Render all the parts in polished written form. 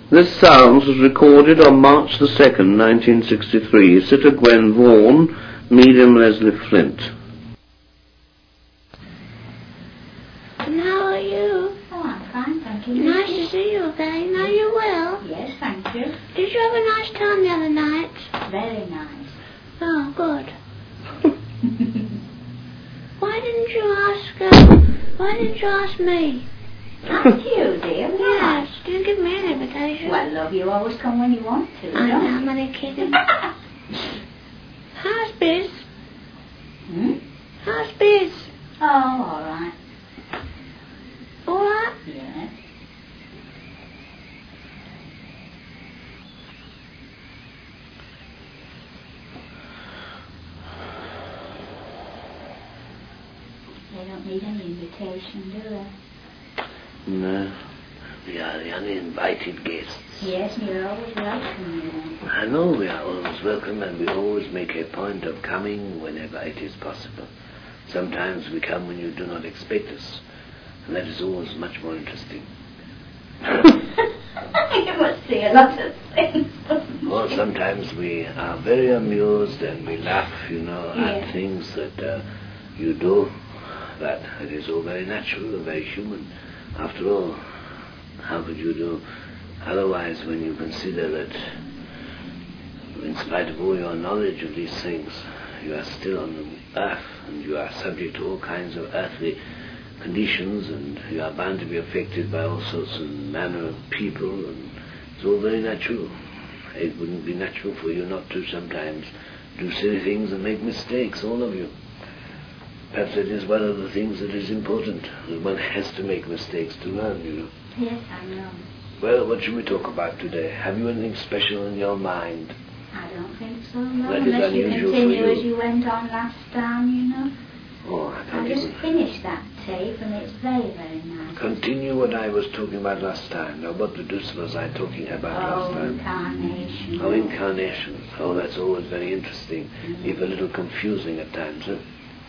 This sounds was recorded on March the 2nd, 1963. Sitter Gwen Vaughan, medium Leslie Flint. And how are you? Oh, I'm fine, thank you. Nice to see you again. Are you well? Yes, thank you. Did you have a nice time the other night? Very nice. Oh, good. Why didn't you ask me? Thank you, dear. Yes, didn't give me an invitation. Well, love, you always come when you want to, I know, don't I'm only kidding. How's Biz? you? How's Biz? Oh, all right. All right? Yes. They don't need any invitation, do they? No, we are the uninvited guests. Yes, and you're always welcome, you know. I know we are always welcome, and we always make a point of coming whenever it is possible. Sometimes we come when you do not expect us, and that is always much more interesting. You must see a lot of things. Or sometimes we are very amused and we laugh, at Yes. things that you do. But it is all very natural and very human. After all, how could you do otherwise when you consider that, in spite of all your knowledge of these things, you are still on the earth and you are subject to all kinds of earthly conditions, and you are bound to be affected by all sorts of manner of people, and it's all very natural. It wouldn't be natural for you not to sometimes do silly things and make mistakes, all of you. Perhaps it is one of the things that is important, that one has to make mistakes to learn, Yes, I know. Well, what should we talk about today? Have you anything special in your mind? I don't think so, no. That is Unless you unusual for continue you. as you went on last time, Oh, I I can't just even finished that tape and it's very, very nice. continue what I was talking about last time. Now, what the deuce was I talking about last time? Incarnation. Oh, incarnations. Oh, that's always very interesting, Mm-hmm. if a little confusing at times, huh?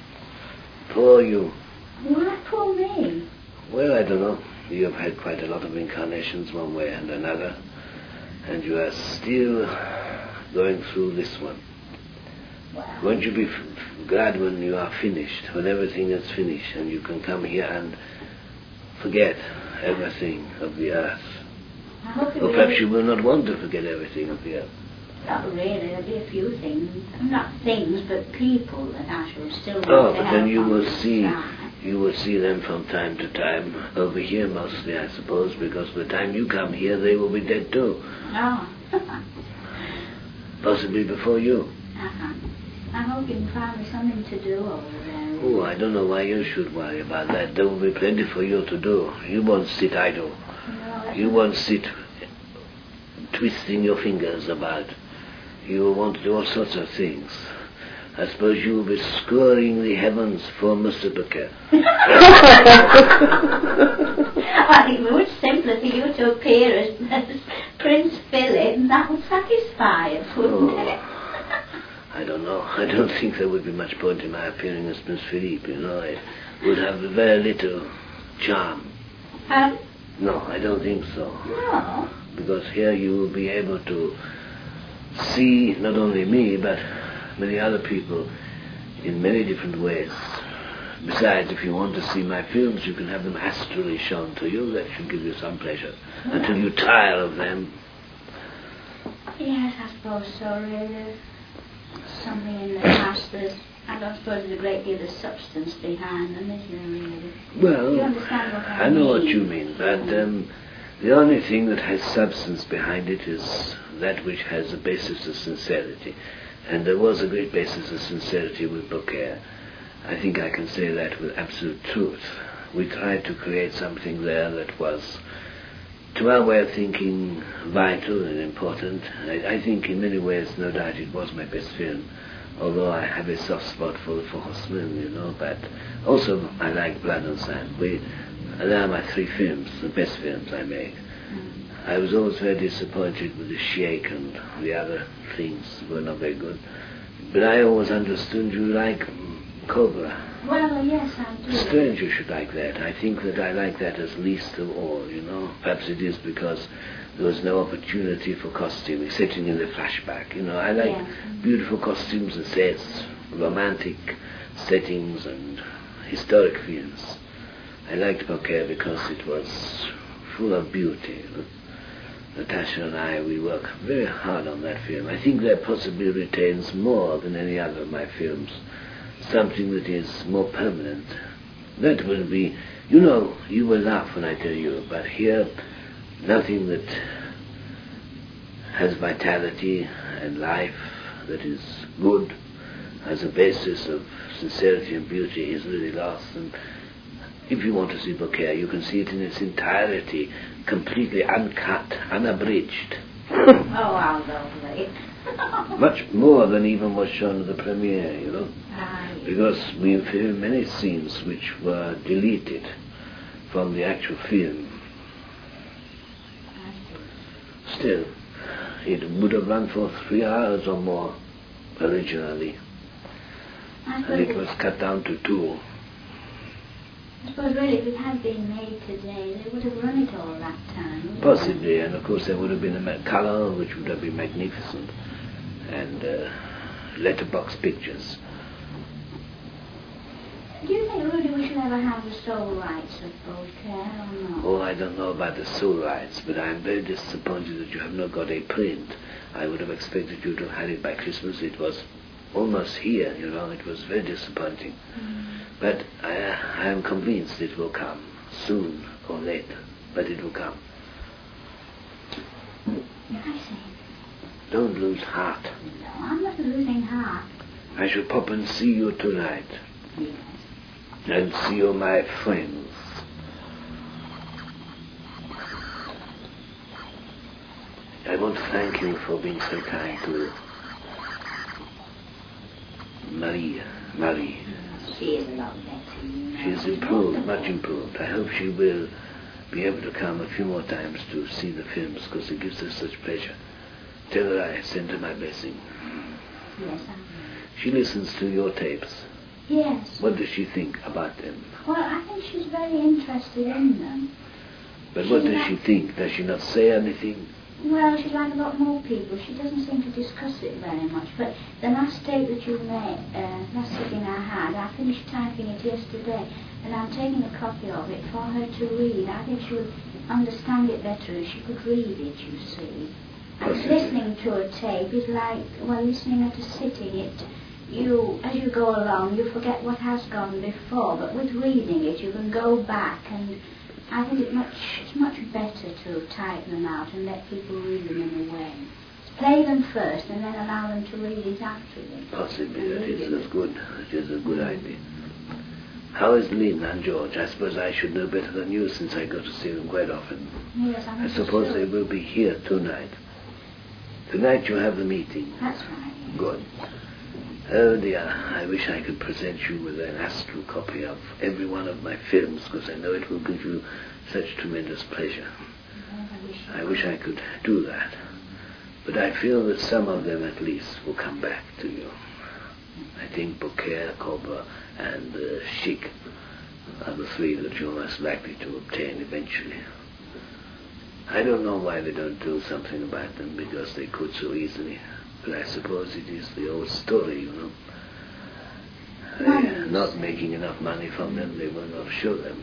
Poor you. Why, poor me? Well, I don't know. You have had quite a lot of incarnations one way and another, and you are still going through this one. Well, Won't you be glad when you are finished, when everything is finished, and you can come here and forget everything of the earth? I hope it Or perhaps will. you will not want to forget everything of the earth. Not really, there'll be a few things. Not things, but people that I shall still want Oh, to but help then you on will this see, side. you will see them from time to time, over here mostly, I suppose, because by the time you come here, they will be dead too, Oh. possibly before you. Uh-huh. I hope you can find me something to do over there. Oh, I don't know why you should worry about that. There will be plenty for you to do. You won't sit idle. No, that's You won't sit twisting your fingers about. You will want to do all sorts of things. I suppose you will be scouring the heavens for Mr. Booker. I think it would simpler for you to appear as Prince Philip, and that would satisfy us, wouldn't it? I don't know. I don't think there would be much point in my appearing as Prince Philippe, It would have very little charm. No, I don't think so. No. Because here you will be able to see not only me, but many other people in many different ways. Besides, if you want to see my films, you can have them astrally shown to you. That should give you some pleasure. Until you tire of them. Yes, I suppose so, really. Something in the past that I don't suppose there's a great deal of substance behind them, is there, really? Well, You understand what I I know what mean? you mean, but the only thing that has substance behind it is that which has a basis of sincerity. And there was a great basis of sincerity with Beaucaire. I think I can say that with absolute truth. We tried to create something there that was, to our way of thinking, vital and important. I think in many ways, no doubt, it was my best film. Although I have a soft spot for the Four Horsemen, but also I like Blood and Sand. They are my three films, the best films I made. I was always very disappointed with The Sheikh and the other things were not very good. But I always understood you like Cobra. Well, yes, I do. Strange you should like that. I think that I like that as least of all, Perhaps it is because There was no opportunity for costume except in the flashback. You know, I like beautiful costumes and sets, romantic settings and historic films. I liked Beaucaire because it was full of beauty. You know? Natasha and I, we work very hard on that film. I think that possibly retains more than any other of my films, something that is more permanent. That will be, you know, you will laugh when I tell you, but here, nothing that has vitality and life, that is good, as a basis of sincerity and beauty, is really lost. And if you want to see Beaucaire, you can see it in its entirety, completely uncut, unabridged. Oh, how lovely. Much more than even was shown at the premiere, you know. Because we filmed many scenes which were deleted from the actual film. Still, it would have run for 3 hours or more originally. And it was cut down to 2. I suppose really if it had been made today, they would have run it all that time. Possibly, and of course there would have been a colour which would have been magnificent, and letterbox pictures. Do you think, Rudy, we should ever have the sole rights of Beaucaire or not? Oh, I don't know about the sole rights, but I'm very disappointed that you have not got a print. I would have expected you to have had it by Christmas. It was almost here, you know. It was very disappointing. But I am convinced it will come, soon or later, but it will come. I see. Don't lose heart. No, I'm not losing heart. I shall pop and see you tonight. Yes. And see all my friends. I want to thank you for being so kind to Marie. She is a lot better. She's improved, much improved. I hope she will be able to come a few more times to see the films, because it gives her such pleasure. Tell her I send her my blessing. Yes, I will. She listens to your tapes. Yes. What does she think about them? Well, I think she's very interested in them. But what does she think? Does she not say anything? Well, she's like a lot more people. She doesn't seem to discuss it very much. But the last tape that you made, last sitting I had, I finished typing it yesterday, and I'm taking a copy of it for her to read. I think she would understand it better if she could read it, you see. And listening to a tape is like, well, listening at a sitting. As you go along, you forget what has gone before, but with reading it, you can go back, and I think it's much better to type them out and let people read them in a way. Play them first and then allow them to read it afterwards. Possibly, that is good. It is a good idea. How is Lynn and George? I suppose I should know better than you, since I go to see them quite often. Yes, I suppose they will be here tonight. Tonight you have the meeting. That's right. Good. Oh dear, I wish I could present you with an astral copy of every one of my films, because I know it will give you such tremendous pleasure. I wish I could do that. But I feel that some of them at least will come back to you. I think Beaucaire, Cobra, and Chic are the 3 that you're most likely to obtain eventually. I don't know why they don't do something about them, because they could so easily. But I suppose it is the old story, you know. They're not making enough money from them, they will not show them.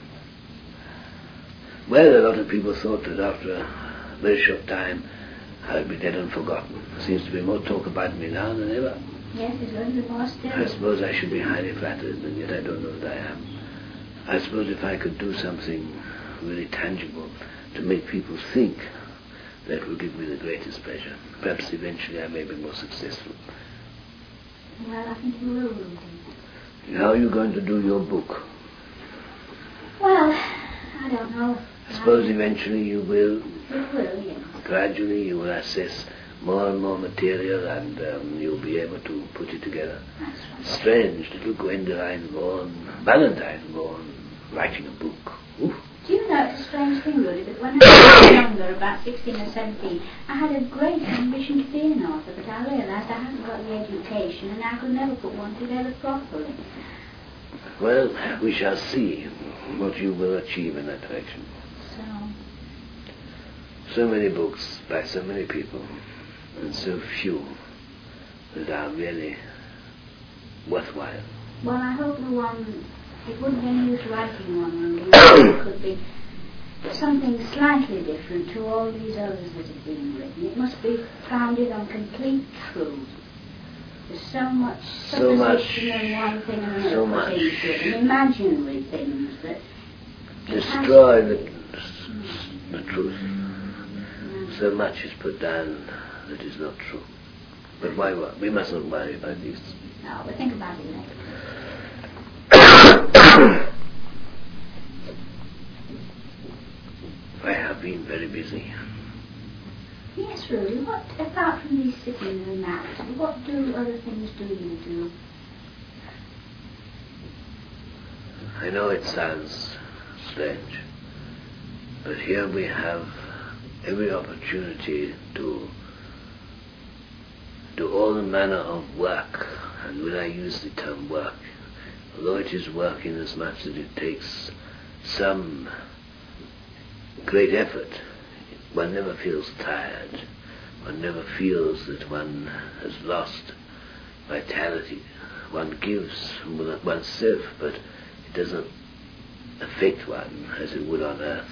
Well, a lot of people thought that after a very short time I'd be dead and forgotten. There seems to be more talk about me now than ever. Yes, it's going to be more still. I suppose I should be highly flattered, and yet I don't know that I am. I suppose if I could do something really tangible to make people think, that will give me the greatest pleasure. Perhaps eventually I may be more successful. Well, I think you will, Rudy. How are you going to do your book? Well, I don't know. I suppose eventually you will. You will, yes. Gradually you will assess more and more material, and you'll be able to put it together. That's right. Strange, little Gwendoline Valentine Vaughan, writing a book. Oof. Do you know, it's a strange thing, Rudy, that when I was younger, about 16 or 17, I had a great ambition to be an author, but I realised I hadn't got the education and I could never put one together properly. Well, we shall see what you will achieve in that direction. So, So many books by so many people, and so few that are really worthwhile. Well, I hope the one, it wouldn't be any use writing one, and it could be something slightly different to all these others that have been written. It must be founded on complete truth. There's so much supposition in one thing and another thing to it, and imaginary things that destroy the truth. So much is put down that is not true. But why? We mustn't worry about these. No, we'll think about it later. I have been very busy. Yes, Rudy, what, apart from these sittings and that, what other things do you do? I know it sounds strange, but here we have every opportunity to do all the manner of work. And when I use the term work, although it is work in as much as it takes some great effort, one never feels tired. One never feels that one has lost vitality. One gives oneself, but it doesn't affect one as it would on earth.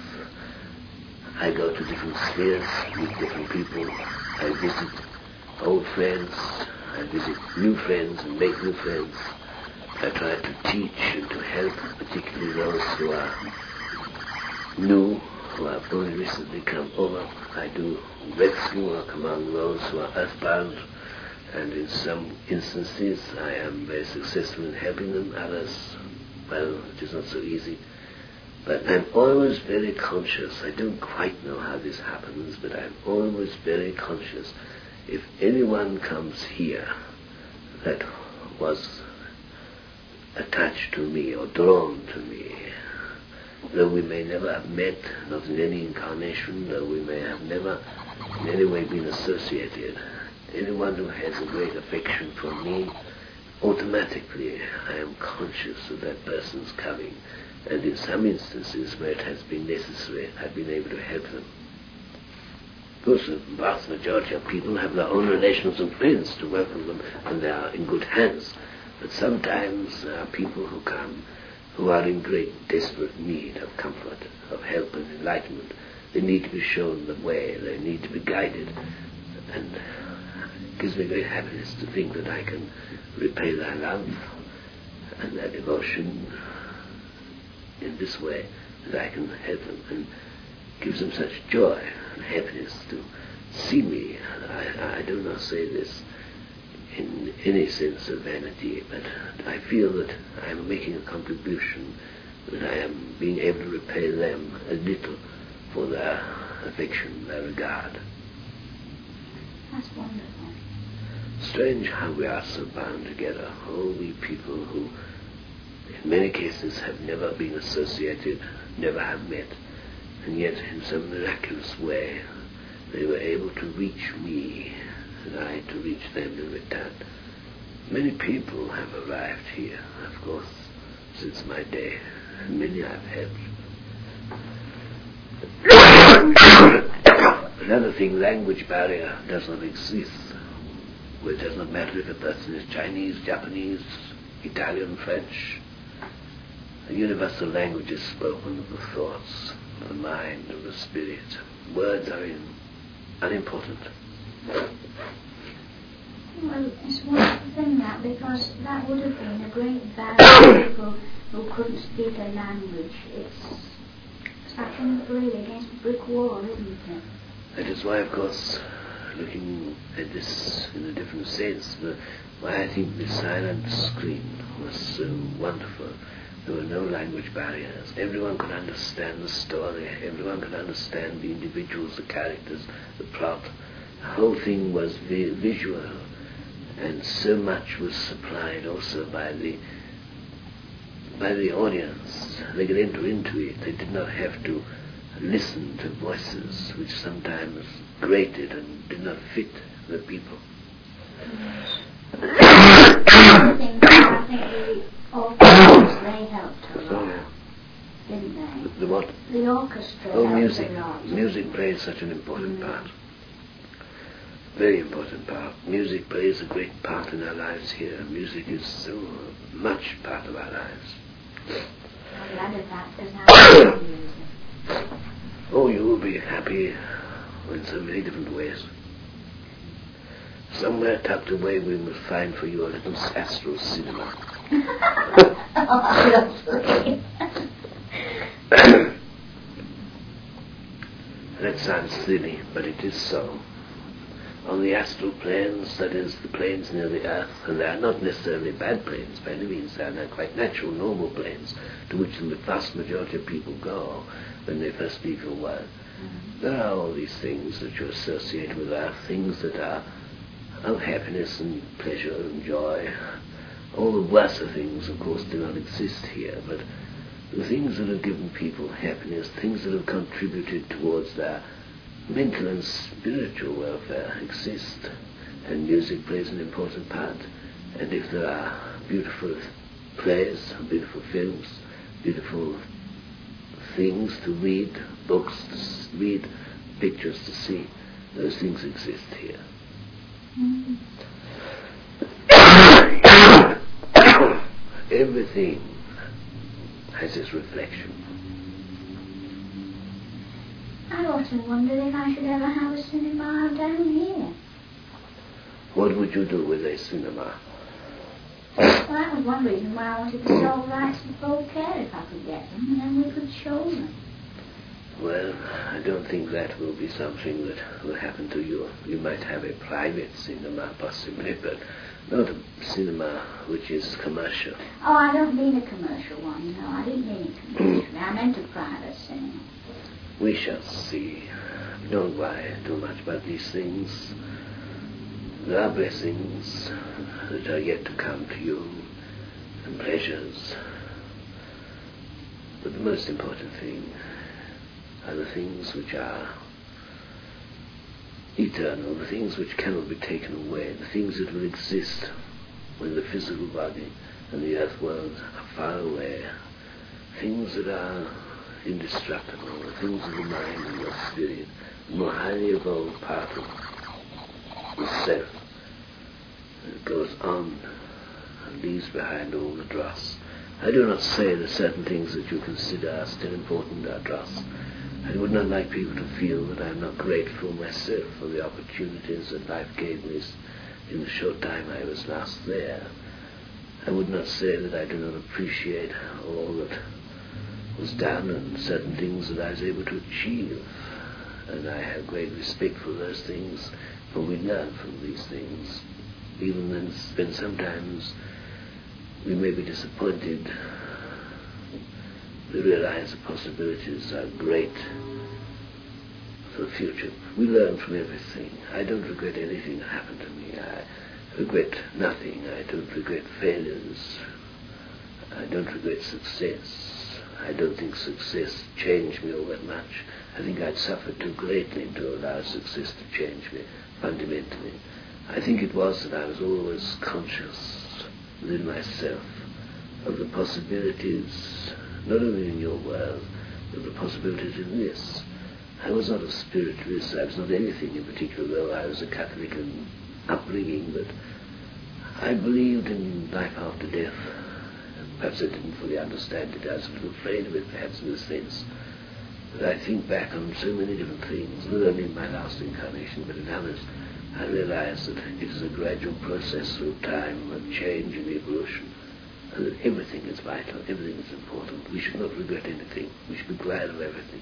I go to different spheres, meet different people. I visit old friends. I visit new friends and make new friends. I try to teach and to help, particularly those who are new, who have only recently come over. I do rescue work among those who are earthbound, and in some instances I am very successful in helping them. Others, well, it is not so easy. But I'm always very conscious. I don't quite know how this happens, but I'm always very conscious. If anyone comes here that was attached to me or drawn to me, though we may never have met, not in any incarnation, though we may have never in any way been associated, anyone who has a great affection for me, automatically I am conscious of that person's coming, and in some instances where it has been necessary, I've been able to help them. Of course, the vast majority of people have their own relations and friends to welcome them, and they are in good hands. But sometimes there are people who come who are in great desperate need of comfort, of help and enlightenment. They need to be shown the way, they need to be guided, and it gives me great happiness to think that I can repay their love and their devotion in this way, that I can help them, and gives them such joy and happiness to see me. I do not say this in any sense of vanity, but I feel that I am making a contribution, that I am being able to repay them a little for their affection, their regard. That's wonderful. Strange how we are so bound together, all we people who in many cases have never been associated, never have met, and yet in some miraculous way they were able to reach me and I to reach them in return. Many people have arrived here, of course, since my day, and many I've helped. Another thing, language barrier does not exist. Well, it does not matter if a person is Chinese, Japanese, Italian, French. A universal language is spoken of the thoughts, of the mind, of the spirit. Words are unimportant. Well, it's a wonderful thing that, because that would have been a great barrier to people who couldn't speak a language. It's like really against a brick wall, isn't it? That is why, of course, looking at this in a different sense, why I think the silent screen was so wonderful. There were no language barriers. Everyone could understand the story. Everyone could understand the individuals, the characters, the plot. The whole thing was visual, and so much was supplied also by the audience. They could enter into it. They did not have to listen to voices which sometimes grated and did not fit the people. I think all things they helped a lot. didn't they? The what? The orchestra. Oh, helped music. a lot. Music plays such an important part. Very important part. Music plays a great part in our lives here. Music is so much part of our lives. I'm glad of that, because I love music. Oh, you will be happy in so many different ways. Somewhere tucked away we will find for you a little astral cinema. Oh, lovely. That sounds silly, but it is so. On the astral planes, that is, the planes near the earth, and they are not necessarily bad planes by any means, they are quite natural, normal planes to which the vast majority of people go when they first leave your world. There are all these things that you associate with earth, things that are of happiness and pleasure and joy. All the worser things, of course, do not exist here, but the things that have given people happiness, things that have contributed towards their mental and spiritual welfare exist, and music plays an important part. And if there are beautiful plays, beautiful films, beautiful things to read, books to read, pictures to see, those things exist here. Everything has its reflection. I often wondered if I should ever have a cinema down here. What would you do with a cinema? Well, that was one reason why I wanted to sell rights to Beaucaire if I could get them, and then we could show them. Well, I don't think that will be something that will happen to you. You might have a private cinema, possibly, but not a cinema which is commercial. Oh, I don't mean a commercial one, no. I didn't mean it commercially. I meant a private cinema. We shall see. Don't worry too much about these things. There are blessings that are yet to come to you, and pleasures. But the most important thing are the things which are eternal, the things which cannot be taken away, the things that will exist when the physical body and the earth world are far away, things that are indestructible, the things of the mind and your spirit, the more highly evolved part of the self that goes on and leaves behind all the dross. I do not say that certain things that you consider are still important are dross. I would not like people to feel that I am not grateful myself for the opportunities that life gave me in the short time I was last there. I would not say that I do not appreciate all that was done and certain things that I was able to achieve. And I have great respect for those things, for we learn from these things. Even when sometimes we may be disappointed, we realize the possibilities are great for the future. We learn from everything. I don't regret anything that happened to me. I regret nothing. I don't regret failures. I don't regret success. I don't think success changed me all that much. I think I'd suffered too greatly to allow success to change me fundamentally. I think it was that I was always conscious within myself of the possibilities, not only in your world, but the possibilities in this. I was not a spiritualist. I was not anything in particular, though I was a Catholic in upbringing, but I believed in life after death. Perhaps I didn't fully understand it. I was a little afraid of it, perhaps, in a sense. But I think back on so many different things, not only in my last incarnation, but in others. I realize that it is a gradual process through time of change and evolution, and that everything is vital, everything is important. We should not regret anything. We should be glad of everything.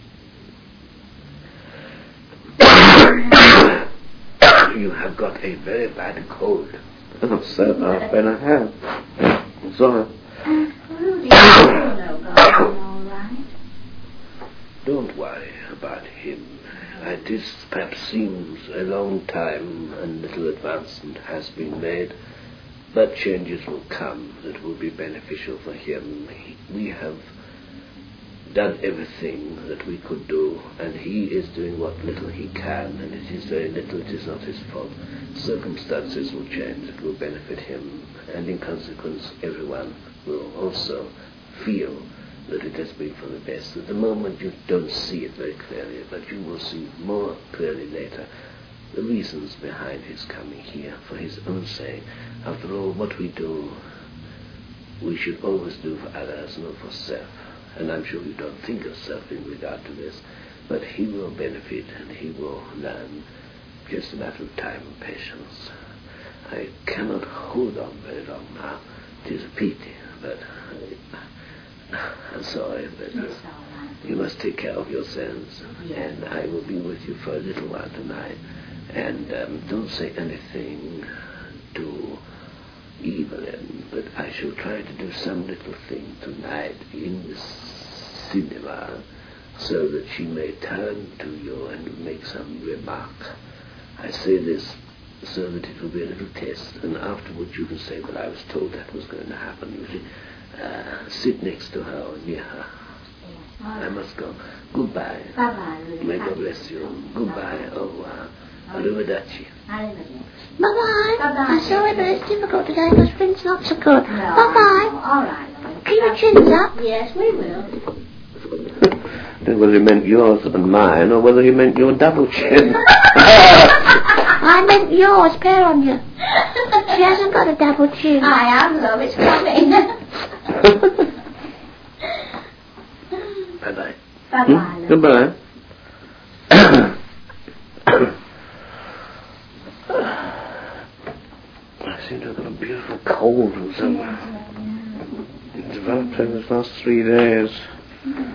You have got a very bad cold. Oh, so often I have. Sorry. Rudy, all right. Don't worry about him. It perhaps seems a long time and little advancement has been made, but changes will come that will be beneficial for him. We have done everything that we could do, and he is doing what little he can, and it is very little, it is not his fault. Circumstances will change, it will benefit him, and in consequence everyone will also feel that it has been for the best. At the moment you don't see it very clearly, but you will see more clearly later the reasons behind his coming here, for his own sake. After all, what we do, we should always do for others, not for self. And I'm sure you don't think of self in regard to this, but he will benefit and he will learn. Just a matter of time and patience. I cannot hold on very long now. It is a pity, but I'm sorry, but you must take care of yourselves, and I will be with you for a little while tonight. And don't say anything to Evelyn, but I shall try to do some little thing tonight in the cinema so that she may turn to you and make some remark. I say this so that it will be a little test, and afterwards you can say, well, I was told that was going to happen. You see, sit next to her or near her. I must go. Goodbye. Bye-bye. May God bless you. Goodbye. Au revoir. Arrivederci. Bye-bye. Bye-bye. I'm sorry, but it's difficult today because Flint's not so good. No. Bye-bye. All right. Keep your chins up. Yes, we will. Whether he meant yours and mine, or whether he meant your double chin. I meant yours, pair on you. She hasn't got a double chin. I am, love. It's coming. Bye-bye. Bye-bye, love. Goodbye. I seem to have got a beautiful cold or something. It's developed over the last 3 days.